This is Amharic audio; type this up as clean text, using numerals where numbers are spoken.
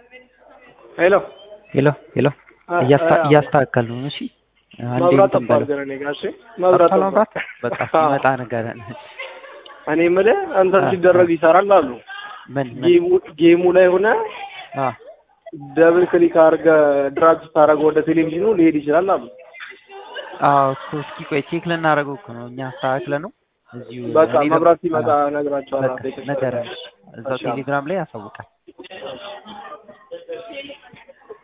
ሄሎ ሄሎ ሄሎ እያስተካከሉ ነው። እሺ መብራት ጠፋል ግን እኔ ጋር እሺ መብራት በቃ ሲመጣ ነገር እኔ የምልህ እንትን ሲደረግ ይሰራል አሉ። ምን ጌሙ ላይ ሆነ ደብል ክሊክ አድርገህ ድራግ ስታደርገው ወደ ቴሌቪዥኑ ሊሄድ ይችላል አሉ። እስኪ ቆይ ቼክ ልናደርገው እኮ ነው እኛ አስተካክለ ነው እዚሁ በቃ መብራት ሲመጣ ነግራቸዋለሁ። ነገር እዛው ቴሌግራም ላይ ያሳውቃል።